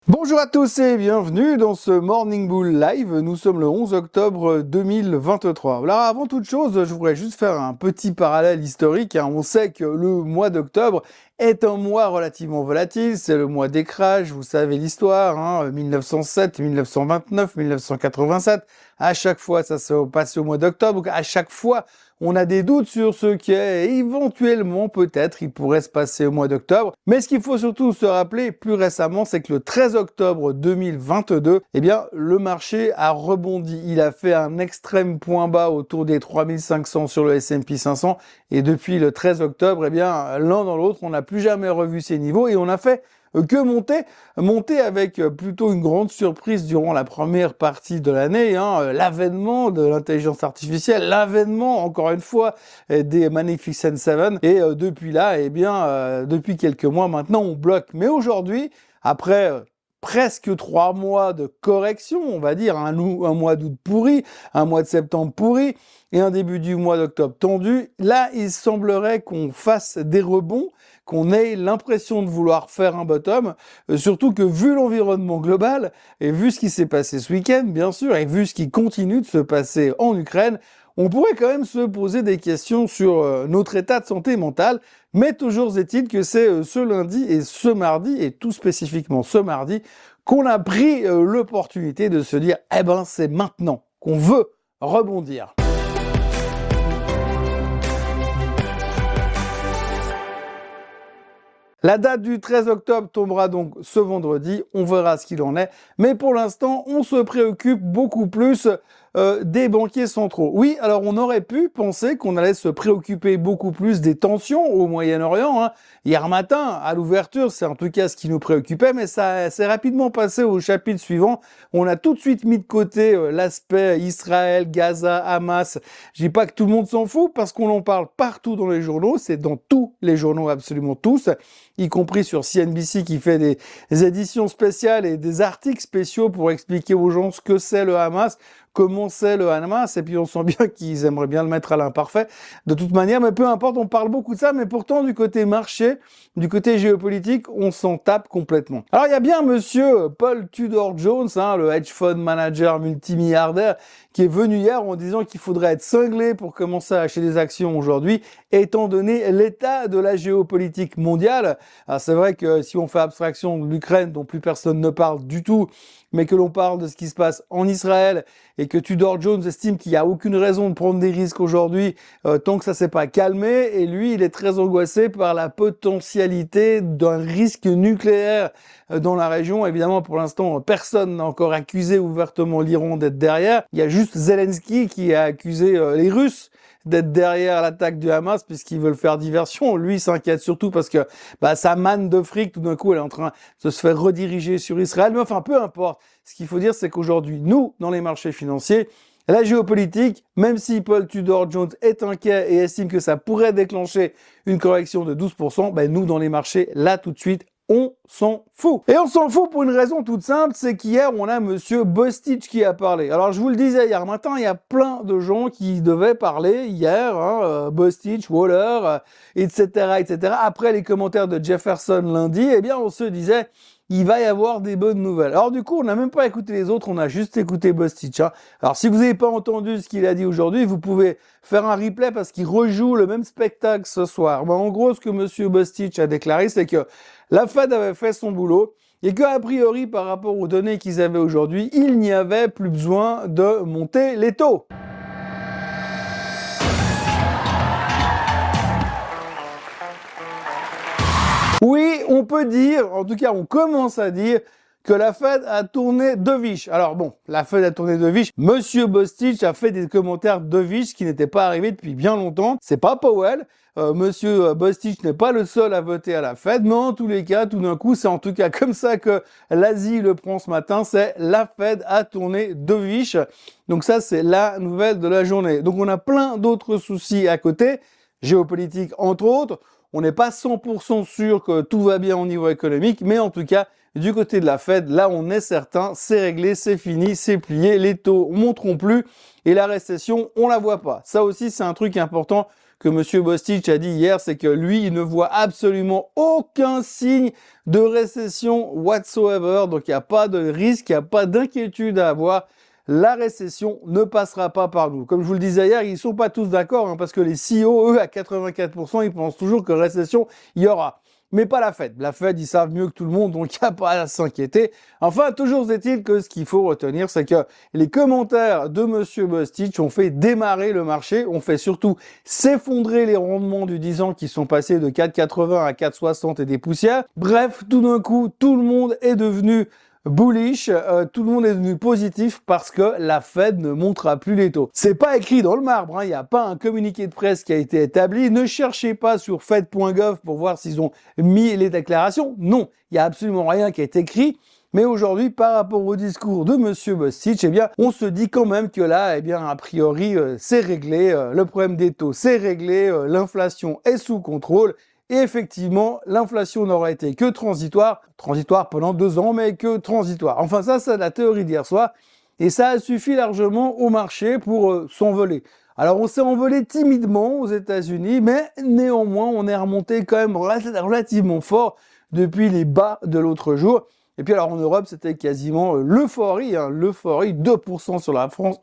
Bonjour à tous et bienvenue dans ce Morning Bull Live. Nous sommes le 11 octobre 2023. Alors avant toute chose, je voudrais juste faire un petit parallèle historique. On sait que le mois d'octobre est un mois relativement volatile. C'est le mois des crashs, vous savez l'histoire, 1907, 1929, 1987. À chaque fois, ça s'est passé au mois d'octobre. Donc à chaque fois, on a des doutes sur ce qui est éventuellement, peut-être, il pourrait se passer au mois d'octobre. Mais ce qu'il faut surtout se rappeler plus récemment, c'est que le 13 octobre 2022, le marché a rebondi. Il a fait un extrême point bas autour des 3500 sur le S&P 500. Et depuis le 13 octobre, l'un dans l'autre, on n'a plus jamais revu ces niveaux et on a fait que monter avec plutôt une grande surprise durant la première partie de l'année, l'avènement de l'intelligence artificielle, l'avènement, encore une fois, des Magnificent Seven. Et depuis là, depuis quelques mois maintenant, on bloque. Mais aujourd'hui, après presque 3 mois de correction, on va dire, un mois d'août pourri, un mois de septembre pourri, et un début du mois d'octobre tendu, là, il semblerait qu'on fasse des rebonds, qu'on ait l'impression de vouloir faire un bottom, surtout que vu l'environnement global, et vu ce qui s'est passé ce week-end, bien sûr, et vu ce qui continue de se passer en Ukraine, on pourrait quand même se poser des questions sur notre état de santé mentale, mais toujours est-il que c'est ce lundi et ce mardi, et tout spécifiquement ce mardi, qu'on a pris l'opportunité de se dire « Eh ben, c'est maintenant qu'on veut rebondir ». La date du 13 octobre tombera donc ce vendredi, on verra ce qu'il en est. Mais pour l'instant, on se préoccupe beaucoup plus des banquiers centraux. Oui, alors on aurait pu penser qu'on allait se préoccuper beaucoup plus des tensions au Moyen-Orient. Hier matin, à l'ouverture, c'est en tout cas ce qui nous préoccupait, mais ça s'est rapidement passé au chapitre suivant. On a tout de suite mis de côté l'aspect Israël, Gaza, Hamas. Je dis pas que tout le monde s'en fout, parce qu'on en parle partout dans les journaux, c'est dans tous les journaux, absolument tous, y compris sur CNBC qui fait des éditions spéciales et des articles spéciaux pour expliquer aux gens ce que c'est le Hamas, comment c'est le Hamas, et puis on sent bien qu'ils aimeraient bien le mettre à l'imparfait de toute manière, mais peu importe, on parle beaucoup de ça, mais pourtant du côté marché, du côté géopolitique, on s'en tape complètement. Alors il y a bien monsieur Paul Tudor Jones, le hedge fund manager multimilliardaire, qui est venu hier en disant qu'il faudrait être cinglé pour commencer à acheter des actions aujourd'hui, étant donné l'état de la géopolitique mondiale. Alors c'est vrai que si on fait abstraction de l'Ukraine, dont plus personne ne parle du tout, mais que l'on parle de ce qui se passe en Israël et que Tudor Jones estime qu'il n'y a aucune raison de prendre des risques aujourd'hui tant que ça s'est pas calmé, et lui, il est très angoissé par la potentialité d'un risque nucléaire dans la région. Évidemment, pour l'instant, personne n'a encore accusé ouvertement l'Iran d'être derrière. Il y a juste Zelensky qui a accusé les Russes d'être derrière l'attaque du Hamas puisqu'ils veulent faire diversion. Lui, il s'inquiète surtout parce que sa manne de fric, tout d'un coup, elle est en train de se faire rediriger sur Israël. Mais enfin, peu importe. Ce qu'il faut dire, c'est qu'aujourd'hui, nous, dans les marchés financiers, la géopolitique, même si Paul Tudor Jones est inquiet et estime que ça pourrait déclencher une correction de 12%, nous, dans les marchés, là, tout de suite, on s'en fout. Et on s'en fout pour une raison toute simple, c'est qu'hier, on a monsieur Bostich qui a parlé. Alors, je vous le disais hier matin, il y a plein de gens qui devaient parler hier, Bostich, Waller, etc., etc. Après les commentaires de Jefferson lundi, on se disait, il va y avoir des bonnes nouvelles. Alors du coup, on n'a même pas écouté les autres, on a juste écouté Bostich. Alors si vous n'avez pas entendu ce qu'il a dit aujourd'hui, vous pouvez faire un replay parce qu'il rejoue le même spectacle ce soir. En gros, ce que monsieur Bostich a déclaré, c'est que la Fed avait fait son boulot et qu'a priori, par rapport aux données qu'ils avaient aujourd'hui, il n'y avait plus besoin de monter les taux. Oui, on peut dire, en tout cas on commence à dire, que la Fed a tourné dovish. Alors bon, la Fed a tourné dovish. Monsieur Bostich a fait des commentaires dovish qui n'étaient pas arrivés depuis bien longtemps. C'est pas Powell. Monsieur Bostich n'est pas le seul à voter à la Fed, mais en tous les cas, tout d'un coup, c'est en tout cas comme ça que l'Asie le prend ce matin, c'est la Fed a tourné dovish. Donc ça, c'est la nouvelle de la journée. Donc on a plein d'autres soucis à côté, géopolitique entre autres. On n'est pas 100% sûr que tout va bien au niveau économique, mais en tout cas, du côté de la Fed, là on est certain, c'est réglé, c'est fini, c'est plié, les taux monteront plus et la récession, on la voit pas. Ça aussi, c'est un truc important que Monsieur Bostich a dit hier, c'est que lui, il ne voit absolument aucun signe de récession whatsoever. Donc, il n'y a pas de risque, il n'y a pas d'inquiétude à avoir. La récession ne passera pas par nous. Comme je vous le disais hier, ils ne sont pas tous d'accord, parce que les CEO, eux, à 84%, ils pensent toujours que récession, il y aura. Mais pas la Fed. La Fed, ils savent mieux que tout le monde, donc il n'y a pas à s'inquiéter. Enfin, toujours est-il que ce qu'il faut retenir, c'est que les commentaires de Monsieur Bostich ont fait démarrer le marché, ont fait surtout s'effondrer les rendements du 10 ans qui sont passés de 4,80 à 4,60 et des poussières. Bref, tout d'un coup, tout le monde est devenu bullish, tout le monde est devenu positif parce que la Fed ne montera plus les taux. C'est pas écrit dans le marbre, il n'y a pas un communiqué de presse qui a été établi. Ne cherchez pas sur fed.gov pour voir s'ils ont mis les déclarations. Non, il n'y a absolument rien qui est écrit. Mais aujourd'hui, par rapport au discours de Monsieur Bostich, eh bien, on se dit quand même que là, eh bien, a priori, c'est réglé. Le problème des taux, c'est réglé. L'inflation est sous contrôle. Et effectivement, l'inflation n'aura été que transitoire pendant 2 ans, mais que transitoire. Enfin, ça, c'est la théorie d'hier soir, et ça a suffi largement au marché pour s'envoler. Alors, on s'est envolé timidement aux États-Unis, mais néanmoins, on est remonté quand même relativement fort depuis les bas de l'autre jour. Et puis alors en Europe, c'était quasiment l'euphorie, l'euphorie, 2% sur la France,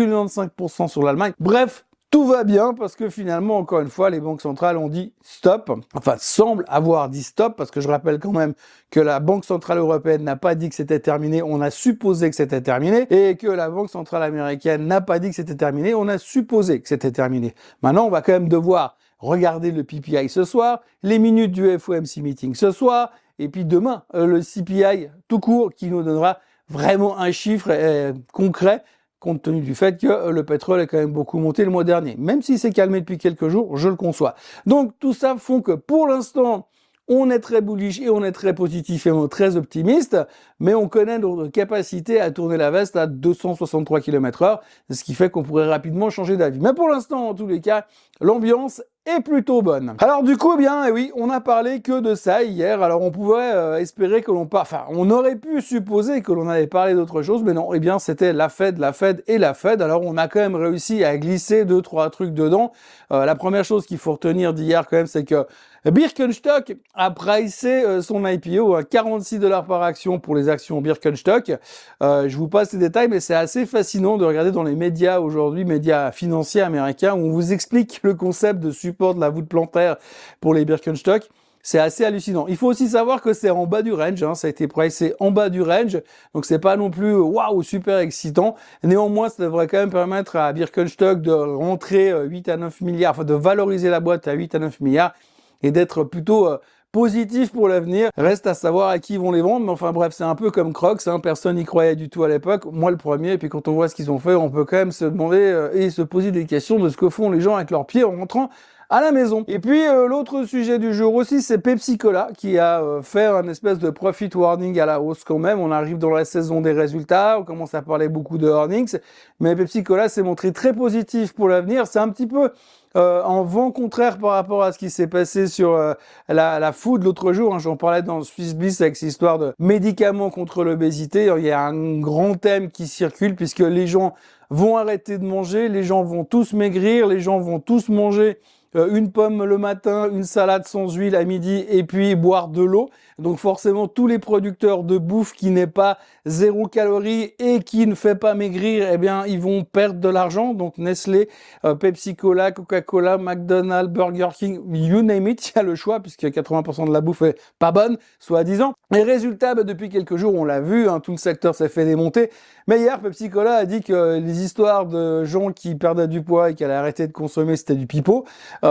1,95% sur l'Allemagne. Bref, tout va bien parce que finalement, encore une fois, les banques centrales ont dit stop, enfin semblent avoir dit stop, parce que je rappelle quand même que la Banque centrale européenne n'a pas dit que c'était terminé, on a supposé que c'était terminé, et que la Banque centrale américaine n'a pas dit que c'était terminé, on a supposé que c'était terminé. Maintenant, on va quand même devoir regarder le PPI ce soir, les minutes du FOMC meeting ce soir, et puis demain, le CPI tout court qui nous donnera vraiment un chiffre concret, compte tenu du fait que le pétrole est quand même beaucoup monté le mois dernier. Même s'il s'est calmé depuis quelques jours, je le conçois. Donc tout ça font que pour l'instant, on est très bullish et on est très positif et on est très optimiste, mais on connaît notre capacité à tourner la veste à 263 km/h, ce qui fait qu'on pourrait rapidement changer d'avis. Mais pour l'instant, en tous les cas, l'ambiance est plutôt bonne. Alors du coup, eh bien, oui, on a parlé que de ça hier. Alors on pouvait espérer que on aurait pu supposer que l'on allait parler d'autre chose, mais non, eh bien, c'était la Fed et la Fed. Alors on a quand même réussi à glisser 2-3 trucs dedans. La première chose qu'il faut retenir d'hier quand même, c'est que Birkenstock a pricé son IPO à $46 par action pour les actions Birkenstock. Je vous passe les détails, mais c'est assez fascinant de regarder dans les médias aujourd'hui, médias financiers américains, où on vous explique le concept de support de la voûte plantaire pour les Birkenstock. C'est assez hallucinant. Il faut aussi savoir que c'est en bas du range, ça a été pricé en bas du range, donc c'est pas non plus waouh super excitant. Néanmoins, ça devrait quand même permettre à Birkenstock de rentrer 8 à 9 milliards, enfin de valoriser la boîte à 8 à 9 milliards et d'être plutôt positif pour l'avenir. Reste à savoir à qui ils vont les vendre, mais enfin bref, c'est un peu comme Crocs, personne n'y croyait du tout à l'époque, moi le premier, et puis quand on voit ce qu'ils ont fait, on peut quand même se demander et se poser des questions de ce que font les gens avec leurs pieds en rentrant à la maison. Et puis l'autre sujet du jour aussi, c'est Pepsi Cola qui a fait un espèce de profit warning à la hausse quand même. On arrive dans la saison des résultats, on commence à parler beaucoup de earnings, mais Pepsi Cola s'est montré très positif pour l'avenir. C'est un petit peu en vent contraire par rapport à ce qui s'est passé sur la food l'autre jour. J'en parlais dans Swiss Bliss avec cette histoire de médicaments contre l'obésité. Il y a un grand thème qui circule puisque les gens vont arrêter de manger, les gens vont tous maigrir, les gens vont tous manger une pomme le matin, une salade sans huile à midi et puis boire de l'eau. Donc forcément, tous les producteurs de bouffe qui n'est pas 0 calories et qui ne fait pas maigrir, eh bien, ils vont perdre de l'argent. Donc Nestlé, Pepsi Cola, Coca-Cola, McDonald's, Burger King, you name it, il y a le choix puisque 80% de la bouffe est pas bonne, soi-disant. Et résultat, depuis quelques jours, on l'a vu, tout le secteur s'est fait démonter. Mais hier, Pepsi Cola a dit que les histoires de gens qui perdaient du poids et qui allaient arrêter de consommer, c'était du pipeau.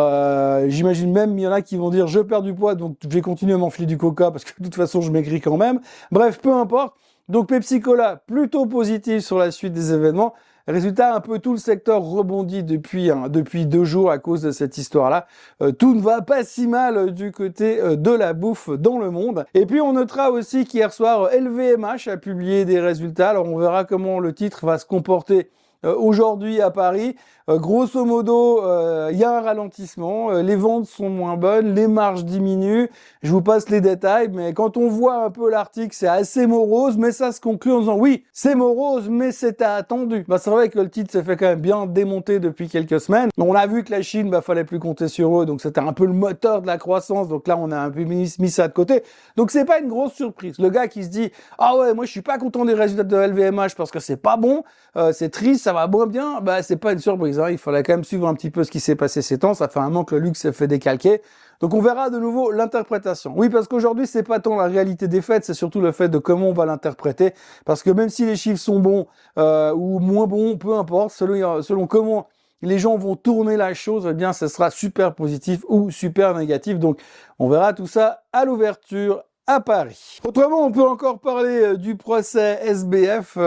J'imagine même, il y en a qui vont dire je perds du poids, donc je vais continuer à m'enfiler du coca parce que de toute façon, je maigris quand même. Bref, peu importe. Donc Pepsi Cola, plutôt positif sur la suite des événements. Résultat, un peu tout le secteur rebondit depuis 2 jours à cause de cette histoire-là. Tout ne va pas si mal du côté de la bouffe dans le monde. Et puis on notera aussi qu'hier soir, LVMH a publié des résultats. Alors on verra comment le titre va se comporter aujourd'hui à Paris. Grosso modo, il y a un ralentissement, les ventes sont moins bonnes, les marges diminuent. Je vous passe les détails, mais quand on voit un peu l'article, c'est assez morose, mais ça se conclut en disant oui, c'est morose, mais c'était attendu. Bah, c'est vrai que le titre s'est fait quand même bien démonter depuis quelques semaines. On a vu que la Chine, bah, fallait plus compter sur eux, donc c'était un peu le moteur de la croissance. Donc là, on a un peu mis ça de côté. Donc c'est pas une grosse surprise. Le gars qui se dit ah ouais, moi je suis pas content des résultats de LVMH parce que c'est pas bon, c'est triste, ça va moins bien, bah c'est pas une surprise. Il fallait quand même suivre un petit peu ce qui s'est passé ces temps. Ça fait un moment que le luxe s'est fait décalquer. Donc on verra de nouveau l'interprétation. Oui, parce qu'aujourd'hui, c'est pas tant la réalité des faits, c'est surtout le fait de comment on va l'interpréter. Parce que même si les chiffres sont bons ou moins bons, peu importe, selon comment les gens vont tourner la chose, eh bien, ce sera super positif ou super négatif. Donc on verra tout ça à l'ouverture à Paris. Autrement, on peut encore parler du procès SBF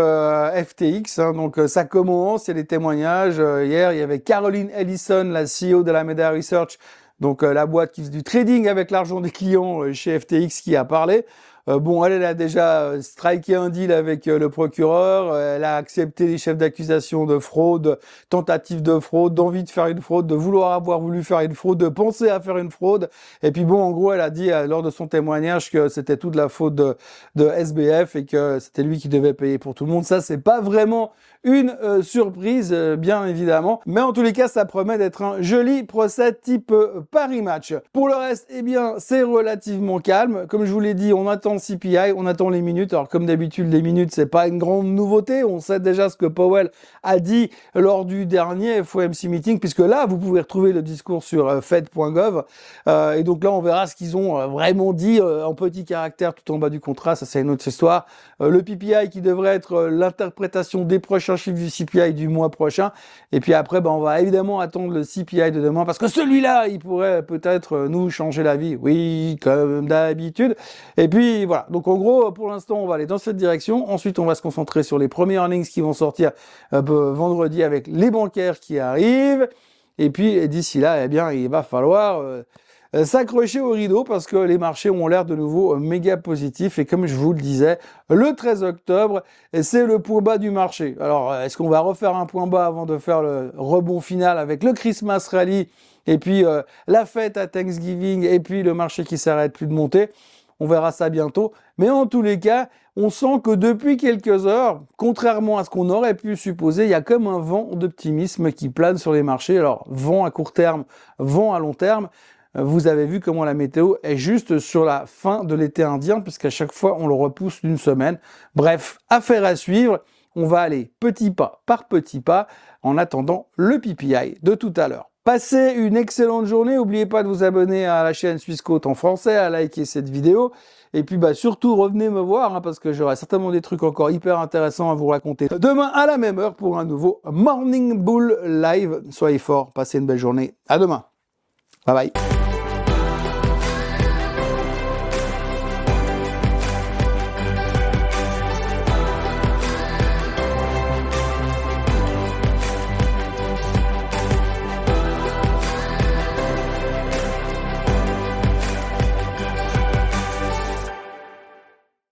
FTX. Donc ça commence, il y a des témoignages. Hier, il y avait Caroline Ellison, la CEO de la Meda Research, donc la boîte qui fait du trading avec l'argent des clients chez FTX, qui a parlé. Bon, elle a déjà striké un deal avec le procureur, elle a accepté les chefs d'accusation de fraude, tentative de fraude, d'envie de faire une fraude, de vouloir avoir voulu faire une fraude, de penser à faire une fraude. Et puis bon, en gros, elle a dit lors de son témoignage que c'était toute la faute de SBF et que c'était lui qui devait payer pour tout le monde. Ça, c'est pas vraiment une surprise, bien évidemment. Mais en tous les cas, ça promet d'être un joli procès type Paris Match. Pour le reste, eh bien, c'est relativement calme. Comme je vous l'ai dit, on attend le CPI, on attend les minutes. Alors, comme d'habitude, les minutes, c'est pas une grande nouveauté. On sait déjà ce que Powell a dit lors du dernier FOMC meeting, puisque là, vous pouvez retrouver le discours sur fed.gov. Et donc là, on verra ce qu'ils ont vraiment dit en petit caractère tout en bas du contrat. Ça, c'est une autre histoire. Le PPI qui devrait être l'interprétation des prochains chiffre du CPI du mois prochain. Et puis après, on va évidemment attendre le CPI de demain parce que celui-là, il pourrait peut-être nous changer la vie. Oui, comme d'habitude. Et puis voilà. Donc en gros, pour l'instant, on va aller dans cette direction. Ensuite, on va se concentrer sur les premiers earnings qui vont sortir vendredi avec les bancaires qui arrivent. Et puis d'ici là, eh bien, il va falloir s'accrocher au rideau parce que les marchés ont l'air de nouveau méga positifs. Et comme je vous le disais, le 13 octobre, c'est le point bas du marché. Alors, est-ce qu'on va refaire un point bas avant de faire le rebond final avec le Christmas Rally et puis la fête à Thanksgiving et puis le marché qui s'arrête plus de monter? On verra ça bientôt. Mais en tous les cas, on sent que depuis quelques heures, contrairement à ce qu'on aurait pu supposer, il y a comme un vent d'optimisme qui plane sur les marchés. Alors, vent à court terme, vent à long terme. Vous avez vu comment la météo est juste sur la fin de l'été indien, puisqu'à chaque fois, on le repousse d'une semaine. Bref, affaire à suivre. On va aller petit pas par petit pas en attendant le PPI de tout à l'heure. Passez une excellente journée. N'oubliez pas de vous abonner à la chaîne Suisse Côte en français, à liker cette vidéo. Et puis surtout, revenez me voir parce que j'aurai certainement des trucs encore hyper intéressants à vous raconter demain à la même heure pour un nouveau Morning Bull Live. Soyez forts, passez une belle journée. À demain. Bye bye.